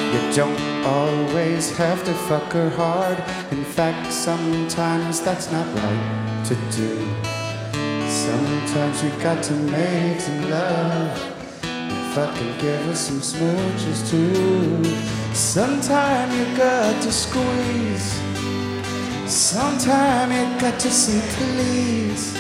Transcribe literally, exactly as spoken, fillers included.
You don't always have to fuck her hard. In fact, sometimes that's not right to do. Sometimes you got to make some love and fucking give her some smooches too. Sometimes you got to squeeze. Sometimes you got to say please.